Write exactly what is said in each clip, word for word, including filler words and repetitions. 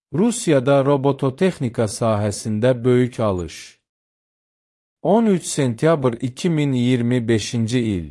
Rusiyada robototexnika sahəsində böyük alış. on üç sentyabr iki min iyirmi beşinci il.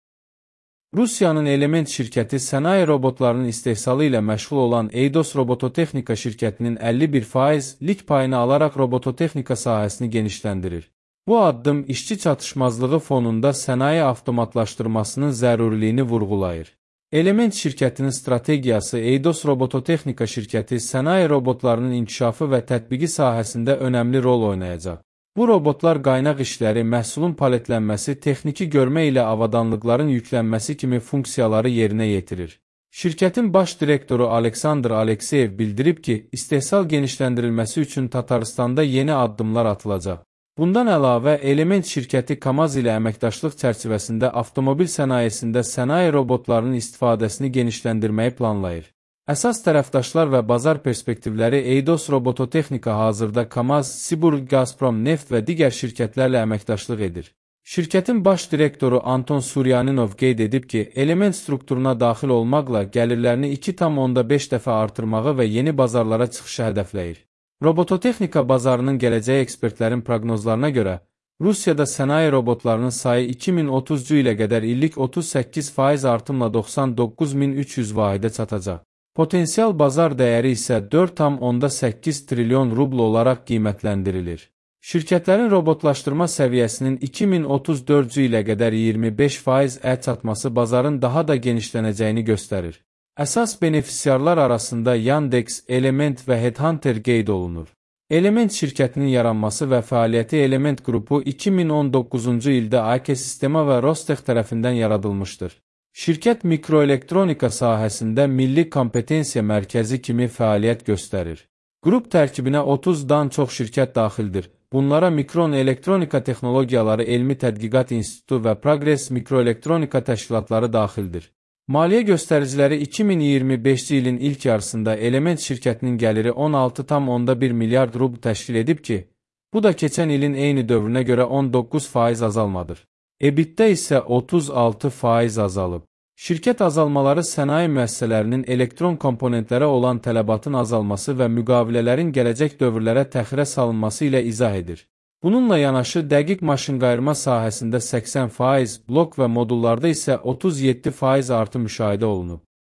Rusiyanın Element şirkəti sənaye robotlarının istehsalı ilə məşğul olan Eidos Robototexnika şirkətinin əlli bir faizlik payını alaraq robototexnika sahəsini genişləndirir. Bu addım işçi çatışmazlığı fonunda sənaye avtomatlaşdırmasının zəruriliyini vurğulayır. Element şirkətinin strategiyası Eidos Robototexnika şirkəti sənaye robotlarının inkişafı və tətbiqi sahəsində önəmli rol oynayacaq. Bu robotlar qaynaq işləri, məhsulun paletlənməsi, texniki görmə ilə avadanlıqların yüklənməsi kimi funksiyaları yerinə yetirir. Şirkətin baş direktoru Aleksandr Alekseyev bildirib ki, istehsal genişləndirilməsi üçün Tataristanda yeni addımlar atılacaq. Bundan əlavə, Element şirkəti KAMAZ ilə əməkdaşlıq çərçivəsində avtomobil sənayesində sənaye robotlarının istifadəsini genişləndirməyi planlayır. Əsas tərəfdaşlar və bazar perspektivləri Eidos Robototexnika hazırda KAMAZ, Siburg, Gazprom Neft və digər şirkətlərlə əməkdaşlıq edir. Şirkətin baş direktoru Anton Suryaninov qeyd edib ki, Element strukturuna daxil olmaqla gəlirlərini iki tam onda beş dəfə artırmağı və yeni bazarlara çıxışı hədəfləyir. Robototexnika bazarının gələcəyi ekspertlərin proqnozlarına görə, Rusiyada sənaye robotlarının sayı iki min otuzuncu ilə qədər illik otuz səkkiz faiz artımla doxsan doqquz min üç yüz vahidə çatacaq. Potensial bazar dəyəri isə dörd tam onda səkkiz trilyon rubl olaraq qiymətləndirilir. Şirkətlərin robotlaşdırma səviyyəsinin iki min otuz dördüncü ilə qədər iyirmi beş faiz ə çatması bazarın daha da genişlənəcəyini göstərir. Əsas benefisiarlar arasında Yandex, Element və Headhunter qeyd olunur. Element şirkətinin yaranması və fəaliyyəti Element qrupu iki min on doqquzuncu ildə A K Sistema və Rostec tərəfindən yaradılmışdır. Şirkət mikroelektronika sahəsində milli kompetensiya mərkəzi kimi fəaliyyət göstərir. Qrup tərkibinə otuzdan çox şirkət daxildir. Bunlara Mikron Elektronika Texnologiyaları Elmi Tədqiqat İnstitutu və Progress Mikroelektronika təşkilatları daxildir. Maliyyə göstəriciləri iki min iyirmi beşinci ilin ilk yarısında Element şirkətinin gəliri on altı tam onda bir milyard rubl təşkil edib ki, bu da keçən ilin eyni dövrünə görə on doqquz faiz azalmadır. EBITDA isə otuz altı faiz azalıb. Şirkət azalmaları sənaye müəssisələrinin elektron komponentlərə olan tələbatın azalması və müqavilələrin gələcək dövrlərə təxirə salınması ilə izah edir. Bununla yanaşı, dəqiq maşınqayırma sahəsində səksən faiz, blok və modullarda isə otuz yeddi faiz artım müşahidə olunub.